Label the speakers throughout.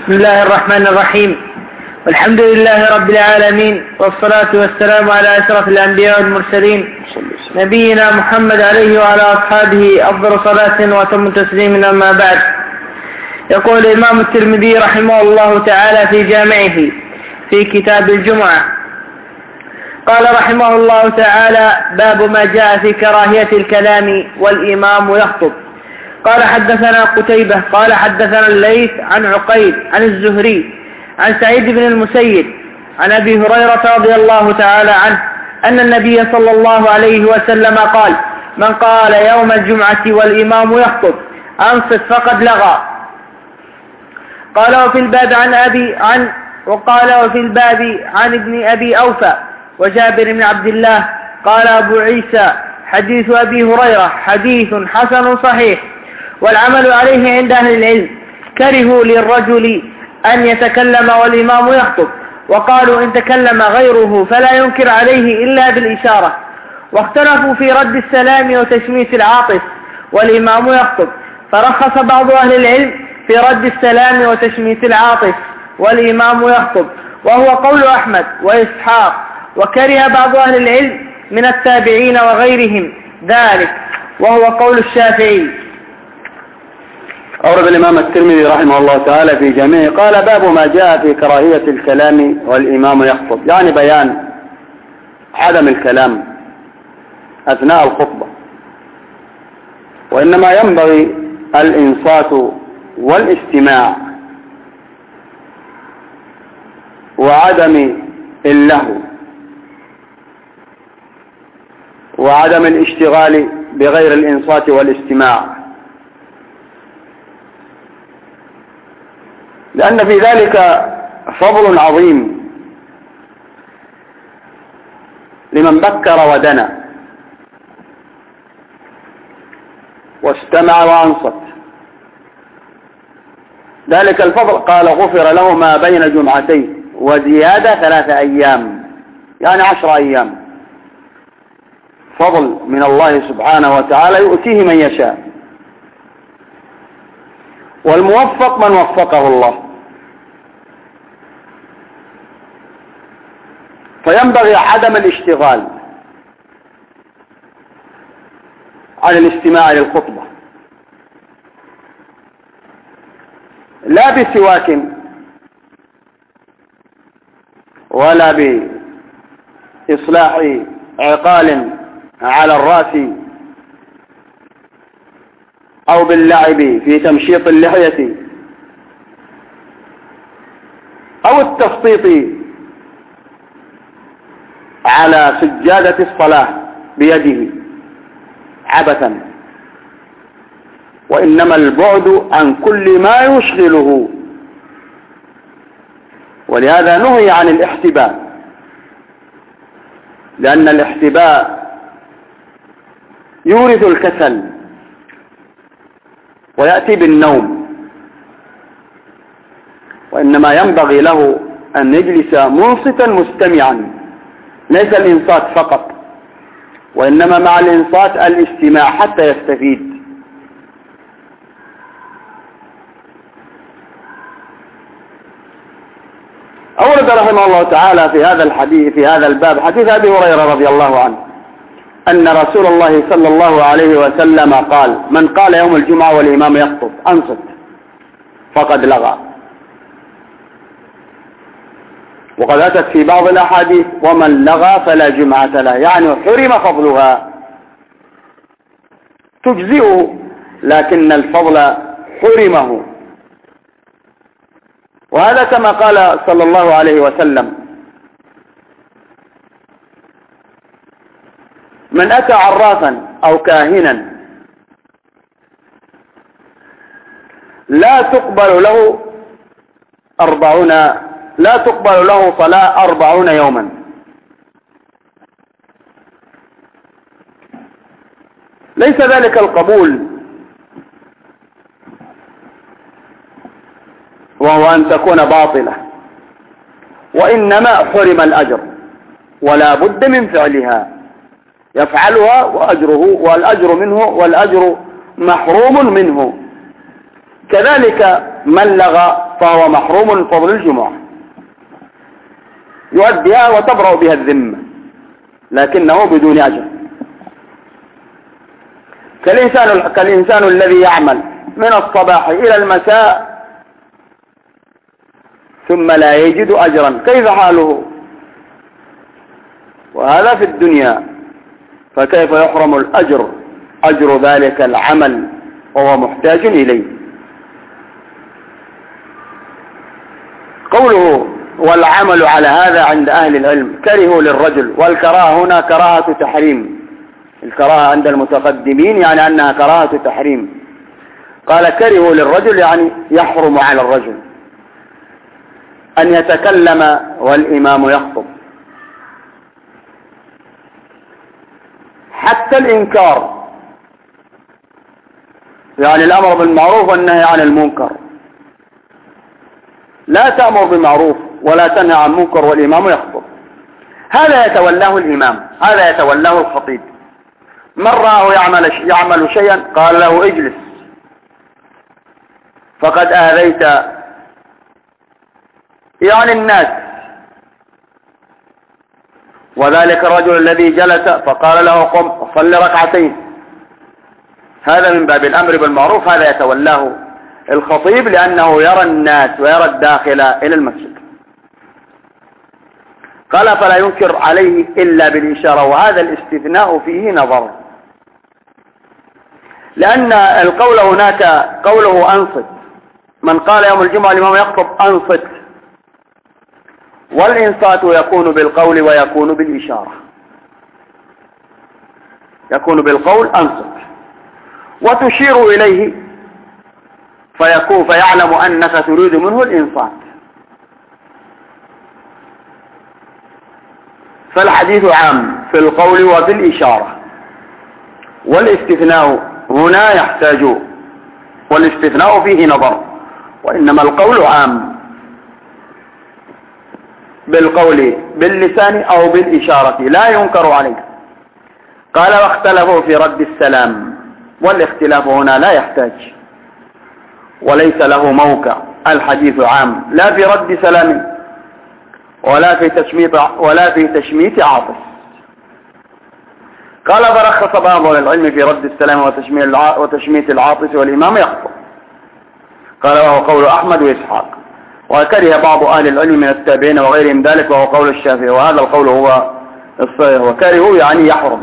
Speaker 1: بسم الله الرحمن الرحيم. والحمد لله رب العالمين، والصلاة والسلام على أشرف الأنبياء والمرسلين نبينا محمد عليه وعلى أصحابه أفضل صلاة وتم تسليم. أما بعد، يقول الإمام الترمذي رحمه الله تعالى في جامعه في كتاب الجمعة، قال رحمه الله تعالى: باب ما جاء في كراهية الكلام والإمام يخطب. قال حدثنا قتيبة قال حدثنا الليث عن عقيل عن الزهري عن سعيد بن المسيب عن أبي هريرة رضي الله تعالى عنه أن النبي صلى الله عليه وسلم قال: من قال يوم الجمعة والإمام يخطب أنصت فقد لغى. قال وفي الباب عن ابن أبي أوفى وجابر بن عبد الله. قال أبو عيسى: حديث أبي هريرة حديث حسن صحيح، والعمل عليه عند أهل العلم. كرهوا للرجل أن يتكلم والإمام يخطب، وقالوا إن تكلم غيره فلا ينكر عليه إلا بالإشارة. واختلفوا في رد السلام وتشميت العاطف والإمام يخطب، فرخص بعض أهل العلم في رد السلام وتشميت العاطف والإمام يخطب، وهو قول أحمد وإسحاق. وكره بعض أهل العلم من التابعين وغيرهم ذلك، وهو قول الشافعي.
Speaker 2: أورد الإمام الترمذي رحمه الله تعالى في جامعه قال: باب ما جاء في كراهية الكلام والإمام يخطب، يعني بيان عدم الكلام أثناء الخطبة، وإنما ينبغي الإنصات والاستماع وعدم اللهو وعدم الاشتغال بغير الإنصات والاستماع، لأن في ذلك فضل عظيم لمن بكر ودنا واستمع وأنصت. ذلك الفضل قال: غفر له ما بين جمعتين وزيادة 3 أيام، يعني 10 أيام. فضل من الله سبحانه وتعالى يؤتيه من يشاء، والموفق من وفقه الله. فينبغي عدم الاشتغال عن الاستماع للخطبة، لا بسواك ولا بإصلاح عقال على الرأس أو باللعب في تمشيط اللحية أو التسطيط على سجادة الصلاة بيده عبثا، وإنما البعد عن كل ما يشغله. ولهذا نهي عن الاحتباء، لأن الاحتباء يورث الكسل ويأتي بالنوم، وإنما ينبغي له أن يجلس منصتا مستمعا، ليس الإنصات فقط، وإنما مع الإنصات الاستماع حتى يستفيد. أورد رحمه الله تعالى في هذا الحديث في هذا الباب حديث أبي هريرة رضي الله عنه أن رسول الله صلى الله عليه وسلم قال: من قال يوم الجمعة والإمام يخطب أنصت فقد لغى. وقد أتت في بعض الأحاديث: ومن لغى فلا جمعة له، يعني حرم فضلها. تجزئه لكن الفضل حرمه. وهذا كما قال صلى الله عليه وسلم: من أتى عرافا أو كاهنا لا تقبل له صلاة 40 يوما. ليس ذلك القبول وهو أن تكون باطلة، وإنما حرم الأجر ولا بد من فعلها، يفعلها والأجر محروم منه. كذلك من لغى فهو محروم من فضل الجمعة، يؤديها وتبرأ بها الذمة لكنه بدون أجر. كالإنسان الذي يعمل من الصباح إلى المساء ثم لا يجد أجرا، كيف حاله؟ وهذا في الدنيا، فكيف يحرم الأجر، أجر ذلك العمل وهو محتاج إليه؟ قوله والعمل على هذا عند أهل العلم كرهوا للرجل، والكراهة هنا كراهة تحريم، الكراهة عند المتقدمين يعني أنها كراهة تحريم. قال كرهوا للرجل يعني يحرم على الرجل أن يتكلم والإمام يخطب، حتى الإنكار يعني الأمر بالمعروف والنهي عن المنكر، لا تأمر بالمعروف ولا تنهى عن منكر والإمام يخطب، هذا يتولاه الإمام، هذا يتولاه الخطيب. من رآه يعمل شيئا قال له اجلس فقد آذيت يعني الناس، وذلك الرجل الذي جلس فقال له قم صل ركعتين، هذا من باب الأمر بالمعروف، هذا يتولاه الخطيب لأنه يرى الناس ويرى الداخل إلى المسجد. قال فلا ينكر عليه إلا بالإشارة، وهذا الاستثناء فيه نظر، لأن القول هناك قوله أنصت، من قال يوم الجمعة الإمام يخطب أنصت، والإنصات يكون بالقول ويكون بالإشارة، يكون بالقول أنصت وتشير إليه فيعلم أنك تريد منه الإنصات. فالحديث عام في القول وفي الإشارة، والاستثناء هنا يحتاج، والاستثناء فيه نظر، وإنما القول عام بالقول باللسان أو بالإشارة لا ينكر عليه. قال واختلفوا في رد السلام، والاختلاف هنا لا يحتاج وليس له موقع، الحديث عام لا في رد سلام ولا في تشميت عاطس. قال فرخص بعض العلم في رد السلام وتشميت العاطس والإمام يخطب، قال وهو قول أحمد وإسحاق، وكره بعض أهل العلم من التابعين وغيرهم ذلك وهو قول الشافعي، وهذا القول هو الصحيح. وكرهوا يعني يحرم،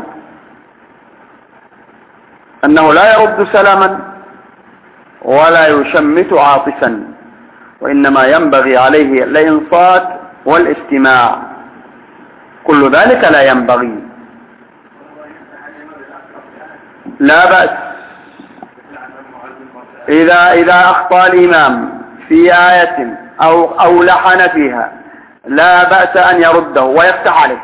Speaker 2: أنه لا يرد سلاما ولا يشمت عاطسا، وإنما ينبغي عليه الإنصات والاستماع، كل ذلك لا ينبغي. لا بأس إذا أخطأ الإمام في آية أو لحن فيها لا بأس أن يرده ويفتح عليه.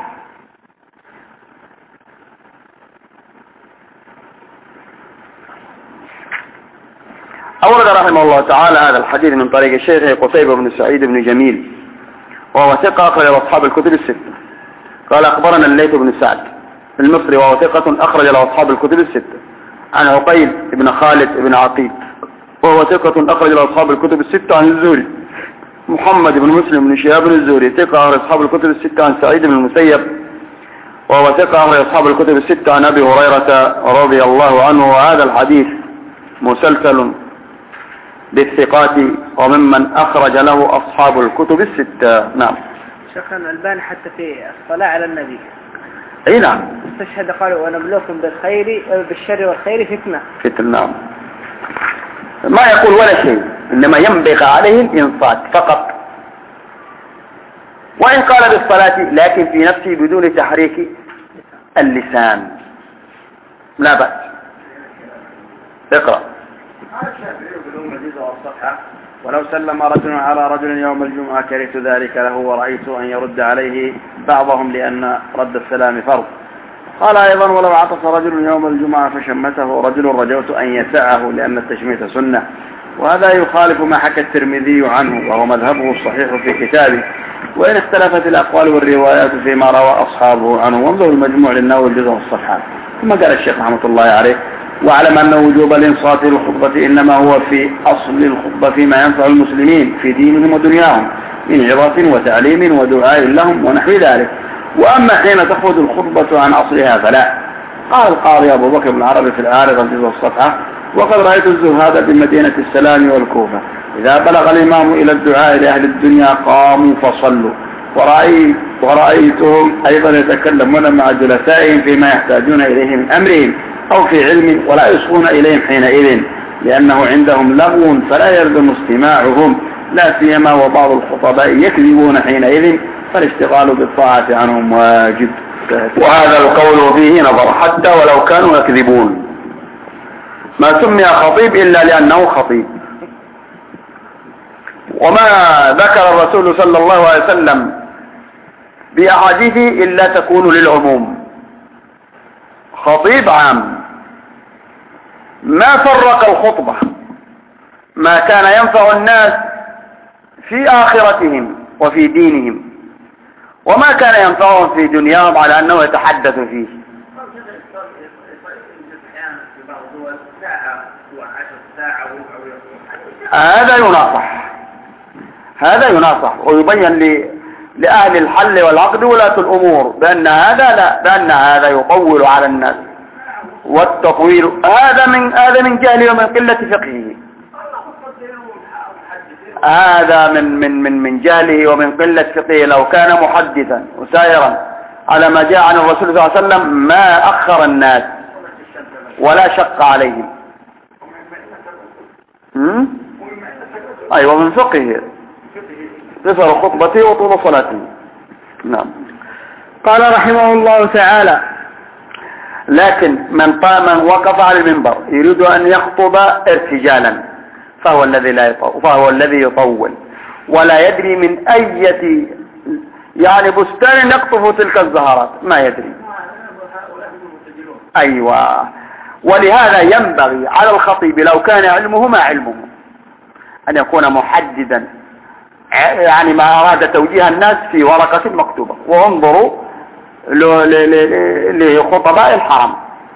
Speaker 2: أورد رحمه الله تعالى هذا الحديث من طريق الشيخ قتيبة بن سعيد بن جميل، وهو ثقة أخرج له أصحاب الكتب الستة. قال أخبرنا الليث بن سعد المصري وهو ثقة أخرج له أصحاب الكتب الستة، عن عقيل بن خالد بن عقيل وهو ثقة أخرج له أصحاب الكتب الستة، عن الزهري محمد بن مسلم بن شهاب الزهري ثقة أخرج أصحاب الكتب الستة، عن سعيد بن المسيب وهو ثقة أخرج أصحاب الكتب الستة، عن أبي هريرة رضي الله عنه. وهذا الحديث مسلسل بالثقات وممن أخرج له أصحاب الكتب الستة. نعم.
Speaker 1: شيخنا الألباني حتى في الصلاة على النبي
Speaker 2: أي نعم
Speaker 1: استشهد قالوا ونبلوكم بالشر والخير فتنة.
Speaker 2: نعم، ما يقول ولا شيء، إنما ينبغي عليه الإنصات فقط، وإن قال بالصلاة لكن في نفسه بدون تحريك اللسان لا بأس. اقرأ.
Speaker 3: ولو سلم رجل على رجل يوم الجمعة كرهت ذلك له ورأيت أن يرد عليه بعضهم لأن رد السلام فرض. قال أيضا ولو عطس رجل يوم الجمعة فشمته رجل رجوت أن يسعه لأن التشميت سنة، وهذا يخالف ما حكى الترمذي عنه وهو مذهبه الصحيح في كتابه، وإن اختلفت الأقوال والروايات فيما روى أصحابه عنه، وانظر المجموع للنووي الجزء والصفحات. ثم قال الشيخ رحمة الله عليه واعلم أن وجوب الإنصات للخطبة إنما هو في أصل الخطبة فيما ينفع المسلمين في دينهم ودنياهم من عظة وتعليم ودعاء لهم ونحو ذلك. وأما حين تخرج الخطبة عن أصلها فلا. قال القاضي أبو بكر بن عربي في العارضة جزء الصفحة: وقد رأيت الزهاد بمدينة السلام والكوفة إذا بلغ الإمام إلى الدعاء لأهل الدنيا قاموا فصلوا، ورأيتهم أيضا يتكلمون مع جلسائهم فيما يحتاجون إليه من أمرهم أو في علم ولا يصغون إليهم حينئذ، لأنه عندهم لغو فلا يلزم استماعهم، لا سيما وبعض الخطباء يكذبون حينئذ، فالاشتغال بالطاعة عنهم واجب.
Speaker 2: وهذا القول فيه نظر حتى ولو كانوا يكذبون. ما سمي خطيب إلا لأنه خطيب. وما ذكر الرسول صلى الله عليه وسلم بأحاديثه إلا تكون للعموم. خطيب عام ما فرق الخطبة، ما كان ينفع الناس في آخرتهم وفي دينهم، وما كان ينفعهم في دنياهم على أنه يتحدث فيه. هذا يناصح ويبين لأهل الحل والعقد ولاة الأمور بأن هذا يطول على الناس، والتطويل هذا من جهله ومن قلة فقهه. هذا من جهله ومن قلة فقهه. لو كان محدثا وسائرا على ما جاء عن الرسول صلى الله عليه وسلم ما أخر الناس ولا شق عليهم. أيوة، من فقهه قصر خطبته وطول صلاته. نعم.
Speaker 1: قال رحمه الله تعالى:
Speaker 2: لكن من وقف على المنبر يريد أن يخطب ارتجالا فهو الذي يطول ولا يدري من أي بستان يقطف تلك الزهرات، ما يدري. أيوة. ولهذا ينبغي على الخطيب لو كان علمه ما علمه أن يكون محددا، ما أراد توجيه الناس في ورقة مكتوبة. وانظروا لخطباء الحرم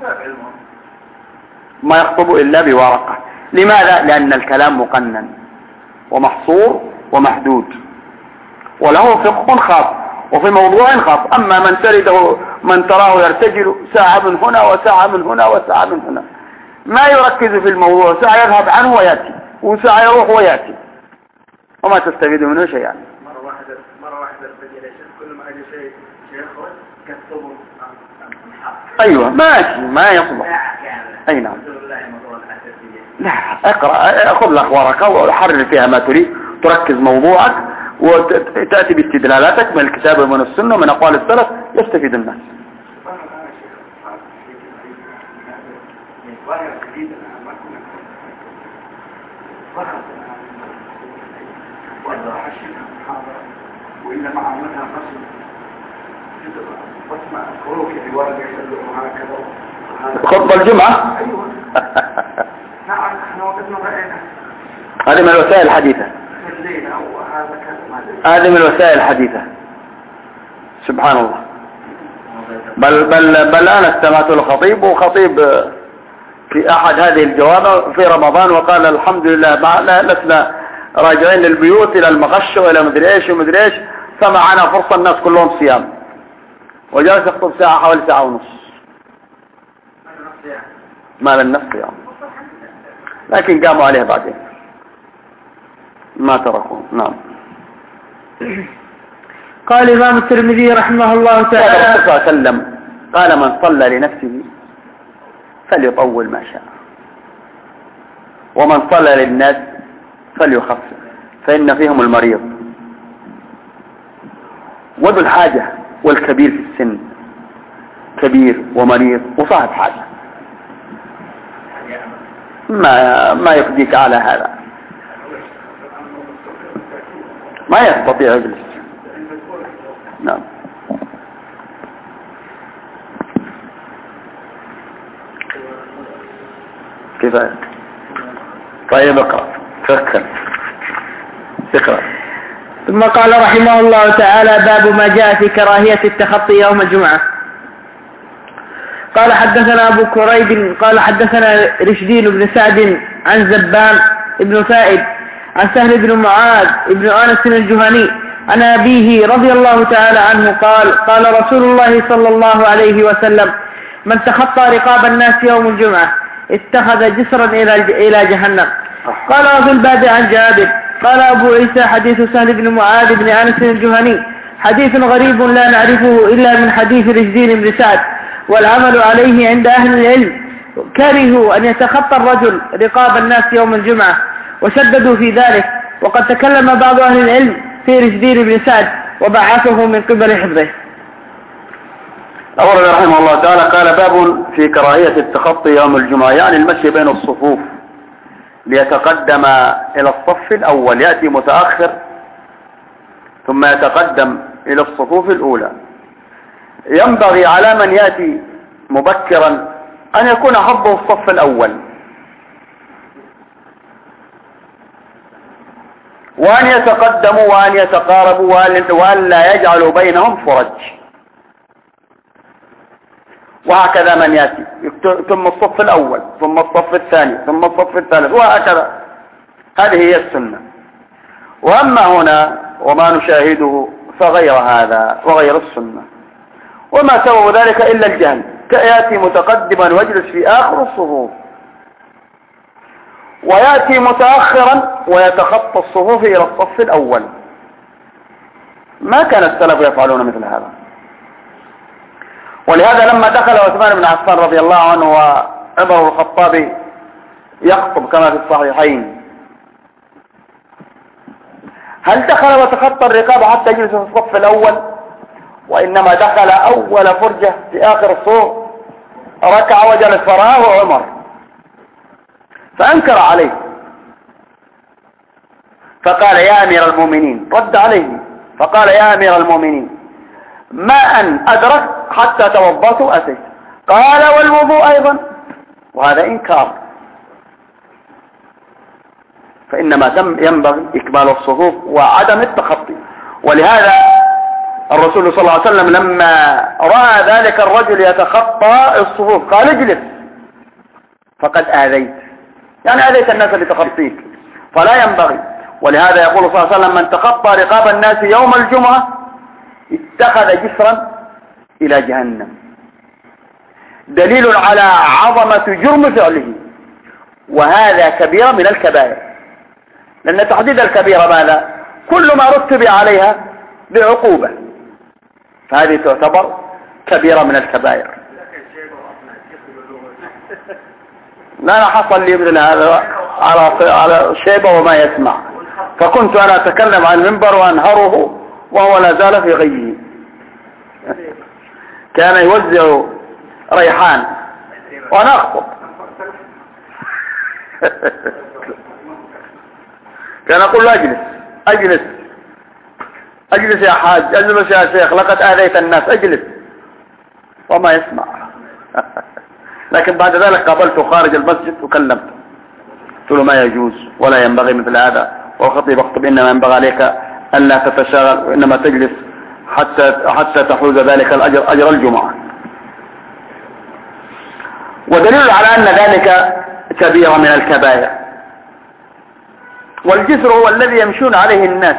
Speaker 2: ما يخطب إلا بورقة. لماذا؟ لأن الكلام مقنن ومحصور ومحدود وله فقه خاص وفي موضوع خاص. أما من تراه يرتجل ساعة من هنا وساعة من هنا وساعة من هنا، ما يركز في الموضوع، ساعة يذهب عنه ويأتي وساعة يروح ويأتي وما تستفيد منه شيئا.
Speaker 3: مرة واحدة ارتجل كل ما أجي شيء يخرج كتبه.
Speaker 2: أيوة، ماشي، ما يصلح. أي نعم. لا، اقرأ، أخذ لك ورقة وحرر فيها ما تريد، تركز موضوعك وتأتي باستدلالاتك من الكتاب ومن السنة ومن أقوال السلف، يستفيد الناس.
Speaker 3: وإلا مع عمتها قصر واسمع خروج في ورقة يسلقوا هكذا
Speaker 2: خطبة الجمعة.
Speaker 3: أيوة. نعم، احنا وقتنا رأينا
Speaker 2: هذه من الوسائل الحديثة. هذه من الوسائل الحديثة. سبحان الله. بل أنا استمعت الخطيب وخطيب في أحد هذه الجوامع في رمضان وقال: الحمد لله لسنا راجعين للبيوت إلى المغش وإلى مدري إيش ومدري إيش، فمعنا فرصة الناس كلهم صيام، وجلس يخطب ساعة حوالي ساعة ونص. ما للنفس صيام، لكن قاموا عليه بعدين ما تركوا. نعم.
Speaker 1: قال الإمام الترمذي رحمه الله تعالى:
Speaker 2: الرسول صلى الله عليه وسلم قال: من صلى لنفسه فليطول ما شاء، ومن صلى للناس فليخفف، فإن فيهم المريض وذو الحاجة والكبير في السن، كبير ومريض وصاحب حاجة، ما يقضيك على هذا، ما يستطيع يجلس. نعم. كفاية. طيب اقرأ، فكر اقرأ.
Speaker 1: ثم قال رحمه الله تعالى: باب ما جاء في كراهية التخطي يوم الجمعة. قال حدثنا أبو كريب قال حدثنا رشدين بن سعد عن زبان بن فائد عن سهل بن معاذ بن أنس الجهني عن أبيه رضي الله تعالى عنه قال قال رسول الله صلى الله عليه وسلم من تخطى رقاب الناس يوم الجمعة اتخذ جسرا إلى جهنم. قال وفي الباب عن جابر قال أبو عيسى حديث سهل بن معاذ بن أنس الجهني حديث غريب لا نعرفه إلا من حديث رشدين بن سعد، والعمل عليه عند أهل العلم كرهوا أن يتخطى الرجل رقاب الناس يوم الجمعة وشددوا في ذلك، وقد تكلم بعض أهل العلم في رشدين بن سعد وبعثه من قبل حفظه.
Speaker 2: أورد رحمه الله تعالى قال باب في كراهية التخطي يوم الجمعة، يعني المشي بين الصفوف ليتقدم إلى الصف الأول، يأتي متأخر ثم يتقدم إلى الصفوف الأولى. ينبغي على من يأتي مبكرا أن يكون حظه الصف الأول، وأن يتقدموا وأن يتقاربوا وأن لا يجعلوا بينهم فرج، وهكذا من يأتي ثم الصف الأول ثم الصف الثاني ثم الصف الثالث وهكذا. هذه هي السنة. وأما هنا وما نشاهده فغير هذا وغير السنة، وما سبب ذلك إلا الجهل، يأتي متقدما ويجلس في آخر الصفوف، ويأتي متأخرا ويتخطى الصفوف إلى الصف الأول. ما كان السلف يفعلون مثل هذا. ولهذا لما دخل عثمان بن عفان رضي الله عنه وعمر بن الخطاب يخطب كما في الصحيحين، هل دخل وتخطى الرقاب حتى يجلس في الصف الأول؟ وإنما دخل أول فرجة في آخر الصف، ركع وجلس فراه عمر فأنكر عليه فقال يا أمير المؤمنين، رد عليه فقال يا أمير المؤمنين ما أن أدرك حتى توضأت وأتيت. قال والوضوء أيضا، وهذا إنكار. فإنما ينبغي إكمال الصفوف وعدم التخطي. ولهذا الرسول صلى الله عليه وسلم لما رأى ذلك الرجل يتخطى الصفوف قال اجلس فقد آذيت، يعني آذيت الناس لتخطيك، فلا ينبغي. ولهذا يقول صلى الله عليه وسلم من تخطى رقاب الناس يوم الجمعة اتخذ جسرا إلى جهنم، دليل على عظمة جرم فعله، وهذا كبيرة من الكبائر، لأن تحديد الكبيرة ماذا؟ كل ما رتب عليها بعقوبة، فهذه تعتبر كبيرة من الكبائر. لا حصل لي مثل هذا على شيبة وما يسمع، فكنت أنا أتكلم عن المنبر وأنهره وهو لا زال في غيه. كان يوزع ريحان وأنا أخطب كان أقول له أجلس أجلس أجلس يا حاج، أجلس يا شيخ، لقد آذيت الناس، أجلس، وما يسمع. لكن بعد ذلك قابلته خارج المسجد وكلمته، قلت له ما يجوز ولا ينبغي مثل هذا، والخطيب اخطب إنما ينبغي عليك ألا تتشاغل وإنما تجلس حتى تحوز ذلك الأجر، أجر الجمعة. ودليل على أن ذلك كبيرة من الكبائر. والجسر هو الذي يمشون عليه الناس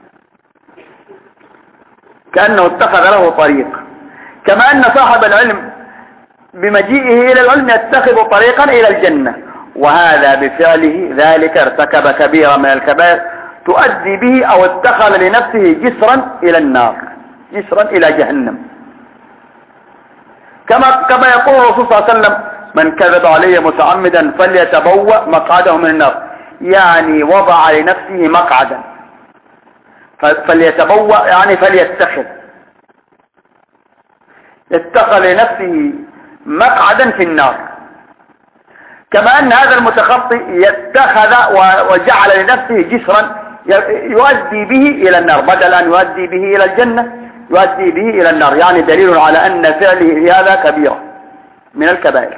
Speaker 2: كأنه اتخذ له طريق، كما أن صاحب العلم بمجيئه إلى العلم يتخذ طريقا إلى الجنة، وهذا بفعله ذلك ارتكب كبيرة من الكبائر تؤدي به أو اتخذ لنفسه جسرا إلى النار، جسرا إلى جهنم، كما يقول الرسول صلى الله عليه وسلم من كذب علي متعمدا فليتبوأ مقعده من النار، يعني وضع لنفسه مقعدا، فليتبوأ يعني فليتخذ، اتخذ لنفسه مقعدا في النار. كما أن هذا المتخطي يتخذ وجعل لنفسه جسرا يؤدي به إلى النار، بدل أن يؤدي به إلى الجنة يؤدي به إلى النار، يعني دليل على أن فعله هذا كبيرة من الكبائر.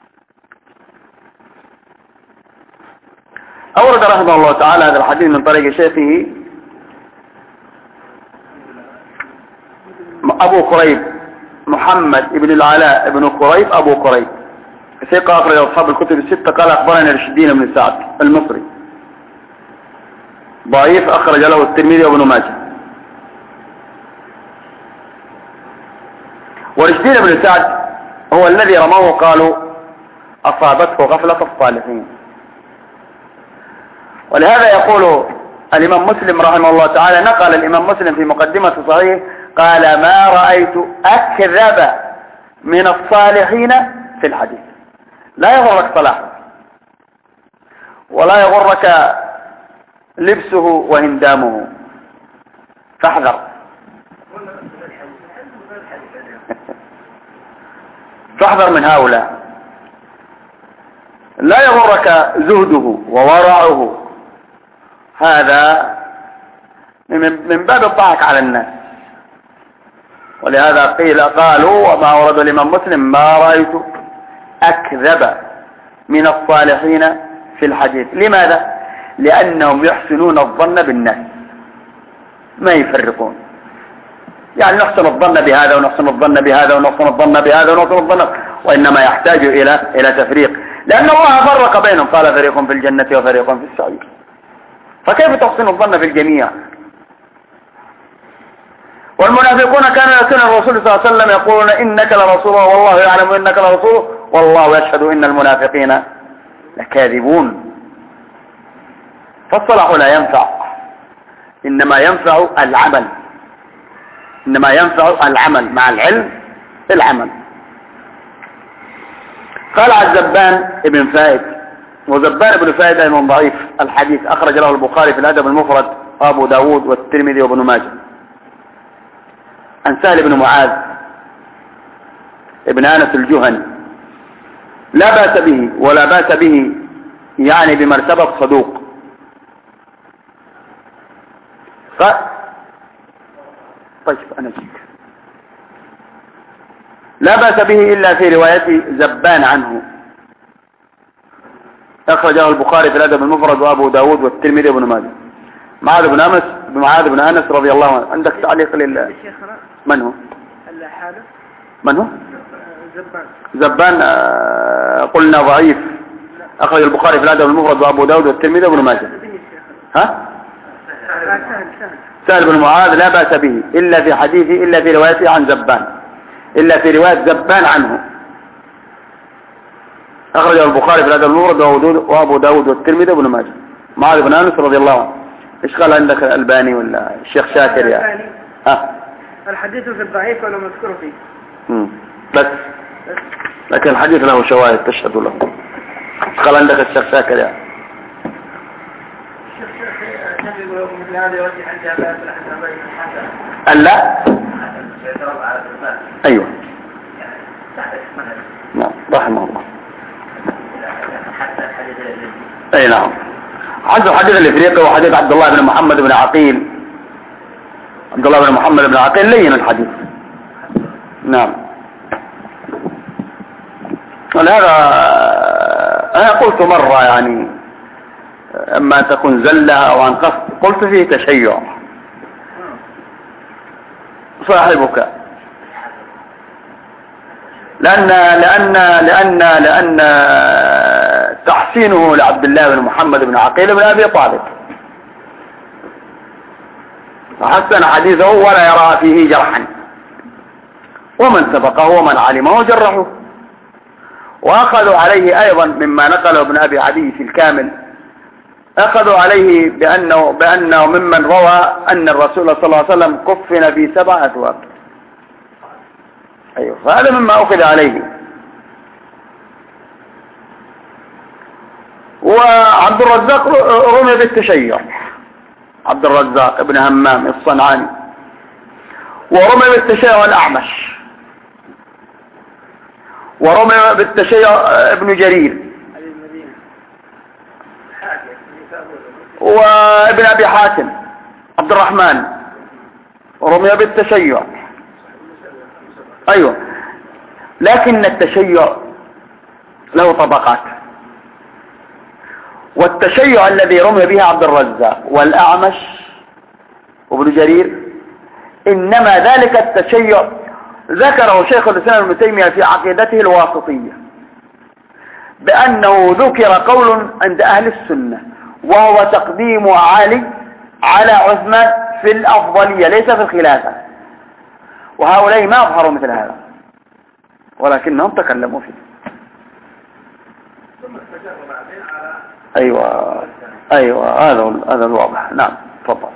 Speaker 2: أورد رحمه الله تعالى هذا الحديث من طريق شيخه أبو كريب محمد بن العلاء بن قريب أبو قريب، ثقة أخرج أصحاب الكتب الستة. قال أخبرنا رشد الدين بن سعد المصري، ضعيف، أخرج له الترمذي وابن ماجه. ورشد الدين بن سعد هو الذي رموه قالوا أصابته غفلة الصالحين. ولهذا يقول الإمام مسلم رحمه الله تعالى، نقل الإمام مسلم في مقدمة صحيح قال ما رأيت أكذب من الصالحين في الحديث. لا يغرك صلاحه ولا يغرك لبسه وهندامه، فاحذر. فاحذر من هؤلاء. لا يغرك زهده وورعه، هذا من باب الضحك على الناس. ولهذا قالوا وما ورد الإمام مسلم ما رأيت أكذب من الصالحين في الحديث. لماذا؟ لأنهم يحسنون الظن بالناس، ما يفرقون. يعني نحسن الظن بهذا ونحسن الظن بهذا ونحسن الظن بهذا ونحسن الظن، وإنما يحتاج إلى تفريق، لأن الله فرق بينهم، قال فريق في الجنة وفريق في السعير. فكيف تحسن الظن في الجميع؟ والمنافقون كانوا يأتون الرسول صلى الله عليه وسلم يقولون إنك لرسول والله يعلم إنك لرسول والله يشهد إن المنافقين لكاذبون. فالصلاح لا ينفع، إنما ينفع العمل، إنما ينفع العمل مع العلم العمل. قال عن زبان ابن فائد، وزبان ابن فائد أيضا ضعيف الحديث، أخرج له البخاري في الأدب المفرد وأبو داود والترمذي وابن ماجه. عن سهل بن معاذ ابن أنس الجهني لا بأس به، ولا بأس به يعني بمرتبة صدوق. طيب أنا جيت. لا بأس به إلا في رواية زبان عنه، أخرجه البخاري في الأدب المفرد وأبو داود والترمذي وابن ماجه. معاذ بن أنس رضي الله عنه. عندك تعليق من هو؟ من هو؟ زبان قلنا ضعيف، أخرج البخاري في الأدب المفرد وأبو داود والترمذي وابن ماجه. ها؟ سهل بن معاذ لا بأس به إلا في حديثه، إلا في روايته عن زبان، إلا في رواية زبان عنه، أخرجه البخاري في الأدب المفرد وأبو داود والترمذي وابن ماجه. معاذ بن أنس رضي الله عنه. إيش قال عندك الألباني ولا الشيخ شاكر يعني؟ ها؟
Speaker 1: الحديث في الضعيف ولا مذكور فيه؟
Speaker 2: بس لكن الحديث له شواهد تشهد له. إيش قال عندك الشيخ شاكر يعني؟ ألا؟ أيوه نعم رحمه الله. أي نعم. حدث حديث الإفريقي وحديث عبد الله بن محمد بن عقيل. عبد الله بن محمد بن عقيل لين الحديث. نعم. ولهذا أنا قلت مرة يعني أما تكون زلة أو عن قصد قلت فيه تشيع صاحبك، لأن تحسينه لعبد الله بن محمد بن عقيل بن أبي طالب، فحسن حديثه ولا يرى فيه جرحا، ومن سبقه ومن علمه جرحه. وأخذوا عليه أيضا مما نقله ابن أبي عدي في الكامل، أخذوا عليه بأنه ممن روى أن الرسول صلى الله عليه وسلم كفن في 7 أثواب. أيوه، فهذا مما أخذ عليه. وعبد الرزاق رمي بالتشيع، عبد الرزاق ابن همام الصنعاني، ورمي بالتشيع الأعمش، ورمي بالتشيع ابن جرير، وابن أبي حاتم عبد الرحمن رمي بالتشيع. أيوة، لكن التشيع له طبقات، والتشيع الذي رمي به عبد الرزاق والأعمش وابن جرير إنما ذلك التشيع ذكره شيخ الإسلام ابن تيمية في عقيدته الواسطية بأنه ذكر قول عند أهل السنة وهو تقديم علي على عثمان في الأفضلية ليس في الخلافة، وهؤلاء ما أظهروا مثل هذا ولكنهم تكلموا فيه. أيوة هذا الواضح. نعم تفضل.